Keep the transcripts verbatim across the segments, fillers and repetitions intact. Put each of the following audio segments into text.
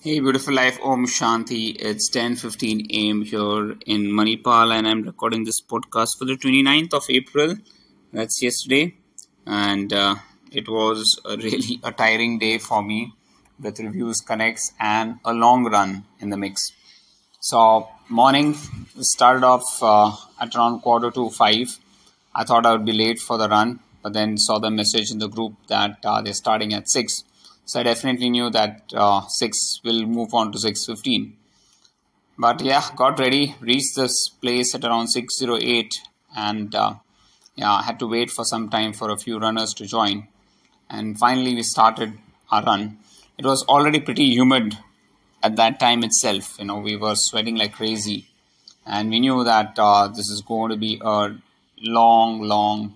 Hey, beautiful life. Om Shanti. It's ten fifteen a m here in Manipal, and I'm recording this podcast for the twenty-ninth of April. That's yesterday. And uh, it was a really a tiring day for me with reviews, connects, and a long run in the mix. So, morning, we started off uh, at around quarter to five. I thought I would be late for the run, but then saw the message in the group that uh, they're starting at six. So I definitely knew that uh, six will move on to six fifteen. But yeah, got ready, reached this place at around six oh eight, and uh, yeah, I had to wait for some time for a few runners to join. And finally, we started our run. It was already pretty humid at that time itself. You know, we were sweating like crazy, and we knew that uh, this is going to be a long, long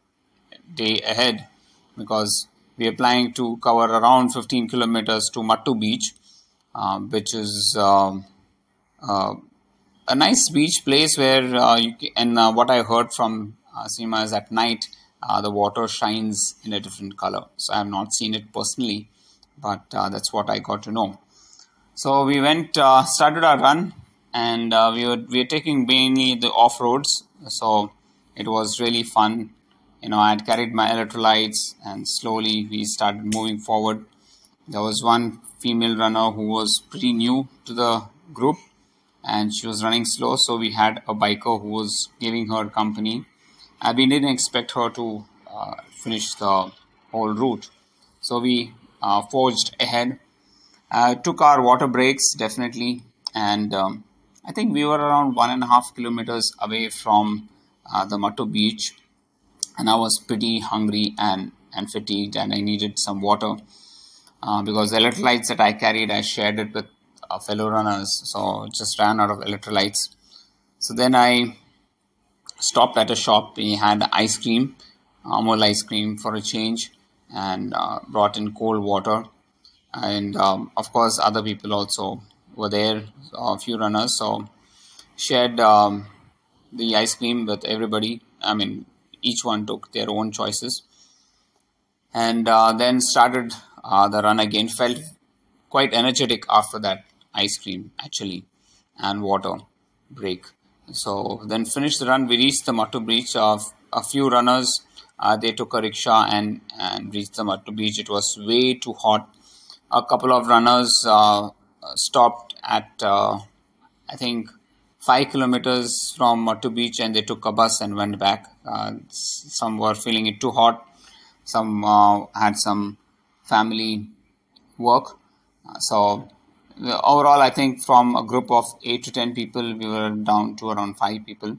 day ahead because we are planning to cover around fifteen kilometers to Mattu Beach, uh, which is um uh, a nice beach place where uh, you can, and uh, what I heard from uh, Seema is at night uh, the water shines in a different color. So I have not seen it personally, but uh, that's what I got to know. So we went, uh, started our run, and uh, we were we were taking mainly the off roads. So it was really fun. You know, I had carried my electrolytes, and slowly we started moving forward. There was one female runner who was pretty new to the group, and she was running slow. So we had a biker who was giving her company. And we didn't expect her to uh, finish the whole route. So we uh, forged ahead, uh, took our water breaks definitely, and um, I think we were around one and a half kilometers away from uh, the Mattu beach, and I was pretty hungry and and fatigued, and I needed some water uh, because the electrolytes that I carried, I shared it with uh, fellow runners, so just ran out of electrolytes. So then I stopped at a shop. We had ice cream, Amul ice cream for a change, and uh, brought in cold water, and um, of course other people also were there, a few runners, so shared um, the ice cream with everybody. I mean, each one took their own choices, and uh, then started uh, the run again. Felt quite energetic after that ice cream actually, and water break. So then finished the run. We reached the Mattu beach. Of a few runners, uh, they took a rickshaw and and reached the Mattu beach. It was way too hot. A couple of runners uh, stopped at uh, I think five kilometers from Mattu beach, and they took a bus and went back. Uh, some were feeling it too hot. Some uh, had some family work. Uh, so uh, overall, I think from a group of eight to ten people, we were down to around five people.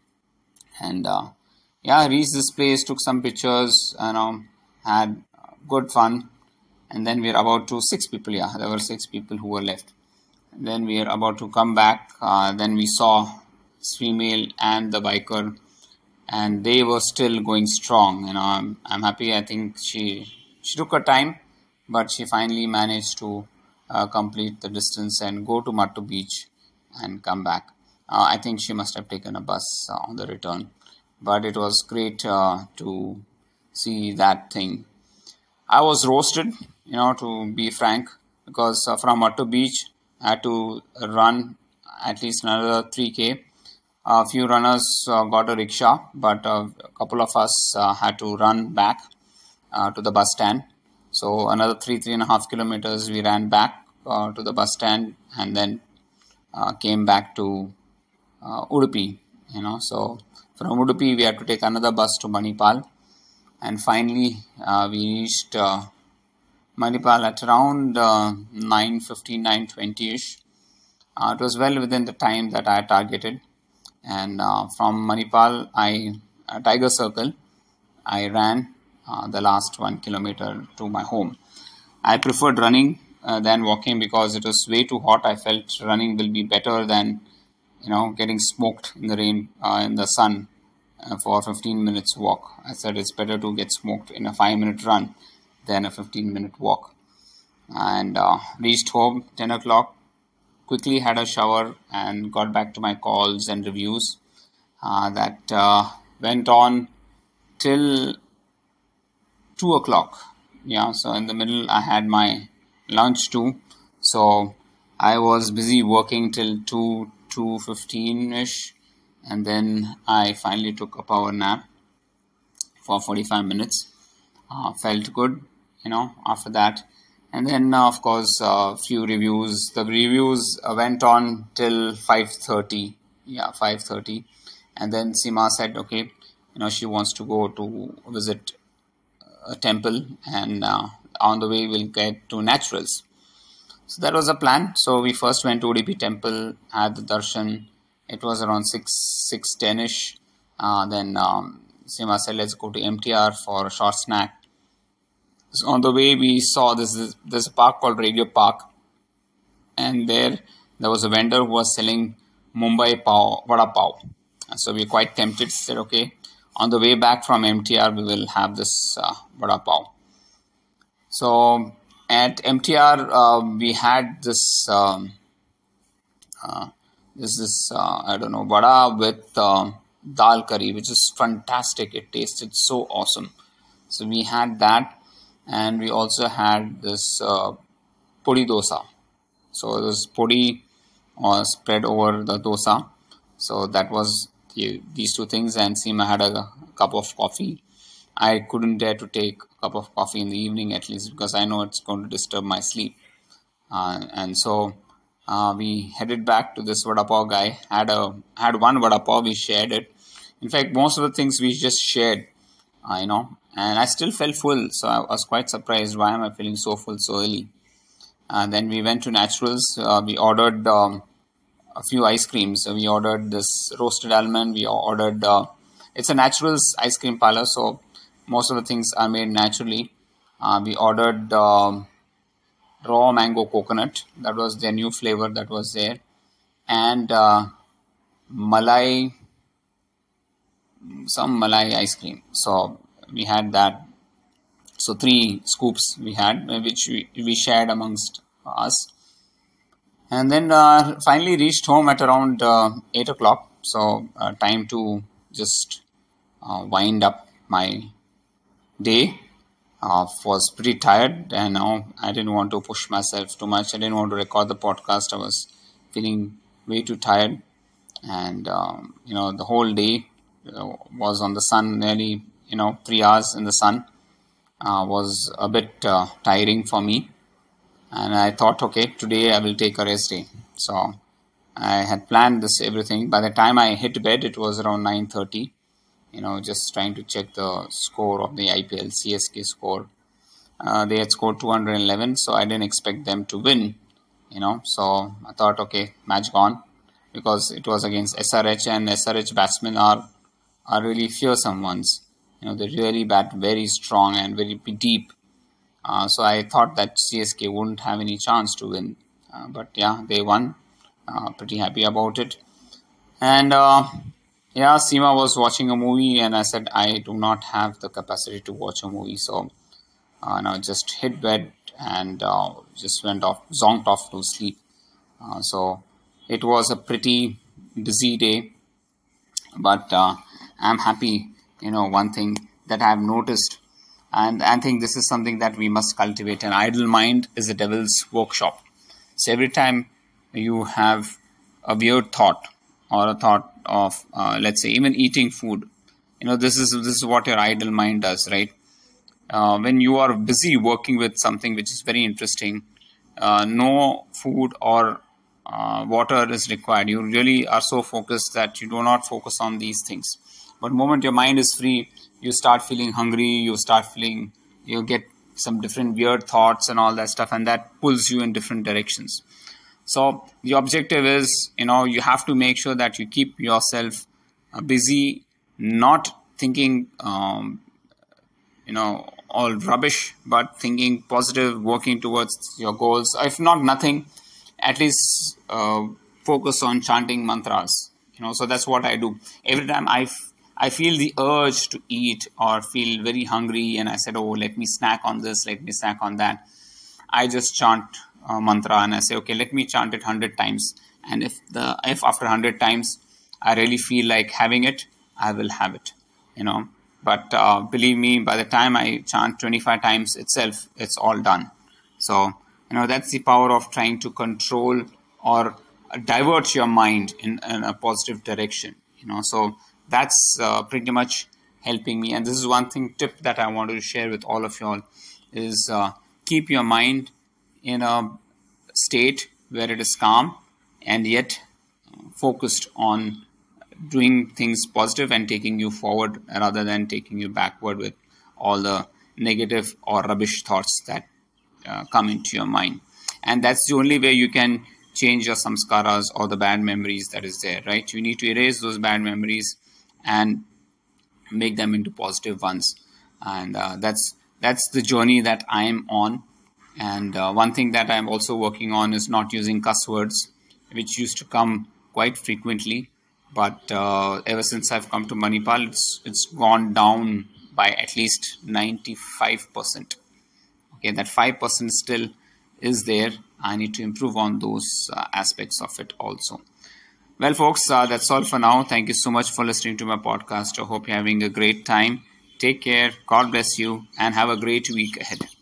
And uh, yeah, I reached this place, took some pictures, you know, had good fun. And then we are about to six people. Yeah, there were six people who were left. Then we are about to come back. Uh, then we saw this female and the biker, and they were still going strong. You know, I'm, I'm happy. I think she she took her time, but she finally managed to uh, complete the distance and go to Mattu Beach and come back. Uh, I think she must have taken a bus uh, on the return, but it was great uh, to see that thing. I was roasted, you know, to be frank, because uh, from Mattu Beach, I had to run at least another three k. A few runners uh, got a rickshaw, but uh, a couple of us uh, had to run back uh, to the bus stand. So another three, three and a half kilometers, we ran back uh, to the bus stand, and then uh, came back to uh, Udupi. You know, so from Udupi we had to take another bus to Manipal, and finally uh, we reached uh, Manipal at around uh, nine fifteen, nine twenty ish. Uh, it was well within the time that I targeted. And uh, from Manipal, I uh, Tiger Circle, I ran uh, the last one kilometer to my home. I preferred running uh, than walking because it was way too hot. I felt running will be better than you know getting smoked in the rain uh, in the sun uh, for fifteen minutes walk. I said it's better to get smoked in a five minute run than a fifteen minute walk. And uh, reached home ten o'clock. Quickly had a shower and got back to my calls and reviews. Uh, that uh, went on till two o'clock. Yeah, so in the middle I had my lunch too. So I was busy working till two two fifteen ish, and then I finally took a power nap for forty-five minutes. Uh, felt good, you know, after that. And then, uh, of course, a uh, few reviews. The reviews uh, went on till five thirty. Yeah, five thirty. And then Seema said, okay, you know, she wants to go to visit a temple, and uh, on the way we'll get to Naturals. So that was a plan. So we first went to O D P temple, had the darshan. It was around six six ten ish. Uh, then um, Seema said, let's go to M T R for a short snack. So on the way, we saw this, this there's a park called Radio Park, and there there was a vendor who was selling Mumbai pav, vada pav. So we were quite tempted. Said, okay, on the way back from M T R, we will have this uh, vada pav. So at M T R, uh, we had this um, uh, this is uh, I don't know, vada with uh, dal curry, which is fantastic. It tasted so awesome. So we had that, and we also had this uh, podi dosa. So this podi was spread over the dosa. So that was the, these two things, and Seema had a cup of coffee. I couldn't dare to take a cup of coffee in the evening, at least, because I know it's going to disturb my sleep. Uh, and so uh, we headed back to this vada pav guy. Had a had one vada pav. We shared it. In fact, most of the things we just shared. Uh, you know, and I still felt full, so I was quite surprised. Why am I feeling so full so early? And then we went to Naturals. Uh, we ordered um, a few ice creams. So we ordered this roasted almond. We ordered. Uh, it's a Naturals ice cream parlor, so most of the things are made naturally. Uh, we ordered um, raw mango coconut. That was their new flavor that was there, and uh, malai, some malai ice cream. So we had that. So three scoops we had, which we, we shared amongst us. And then uh, finally reached home at around uh, eight o'clock. So uh, time to just uh, wind up my day. Uh, was pretty tired, and now I didn't want to push myself too much. I didn't want to record the podcast. I was feeling way too tired. And, um, you know, the whole day uh, was on the sun, nearly, you know, three hours in the sun. Uh, was a bit uh, tiring for me, and I thought, okay, today I will take a rest day. So I had planned this everything. By the time I hit bed, it was around nine thirty. You know, just trying to check the score of the I P L, C S K score. Uh, they had scored two hundred eleven, so I didn't expect them to win. You know, so I thought, okay, match gone, because it was against S R H, and S R H batsmen are are really fearsome ones. You know, they really bat very strong and very deep. Uh, so I thought that C S K wouldn't have any chance to win. Uh, but yeah, they won. Uh, pretty happy about it. And uh, yeah, Seema was watching a movie, and I said, I do not have the capacity to watch a movie. So uh, now just hit bed and uh, just went off, zonked off to sleep. Uh, so it was a pretty busy day. But uh, I'm happy, you know, one thing that I've noticed, and I think this is something that we must cultivate. An idle mind is a devil's workshop. So every time you have a weird thought, or a thought of, uh, let's say, even eating food, you know, this is this is what your idle mind does, right? Uh, when you are busy working with something which is very interesting, uh, no food or uh, water is required. You really are so focused that you do not focus on these things. But the moment your mind is free, you start feeling hungry, you start feeling, you get some different weird thoughts and all that stuff, and that pulls you in different directions. So the objective is, you know, you have to make sure that you keep yourself uh, busy, not thinking, um, you know, all rubbish, but thinking positive, working towards your goals. If not nothing, at least uh, focus on chanting mantras. You know, so that's what I do. Every time I, f- I feel the urge to eat or feel very hungry, and I said, oh, let me snack on this, let me snack on that, I just chant uh, mantra, and I say, okay, let me chant it hundred times. And if the if after hundred times I really feel like having it, I will have it. You know. But uh, believe me, by the time I chant twenty-five times itself, it's all done. So You know, that's the power of trying to control or divert your mind in, in a positive direction. You know, so that's uh, pretty much helping me. And this is one thing tip that I wanted to share with all of y'all is uh, keep your mind in a state where it is calm and yet focused on doing things positive and taking you forward rather than taking you backward with all the negative or rubbish thoughts that uh, come into your mind. And that's the only way you can change your samskaras or the bad memories that is there, right? You need to erase those bad memories and make them into positive ones. And uh, that's that's the journey that I'm on. And uh, one thing that I'm also working on is not using cuss words, which used to come quite frequently. But uh, ever since I've come to Manipal, it's it's gone down by at least ninety-five percent. Okay, that five percent still is there. I need to improve on those uh, aspects of it also. Well, folks, uh, that's all for now. Thank you so much for listening to my podcast. I hope you're having a great time. Take care. God bless you and have a great week ahead.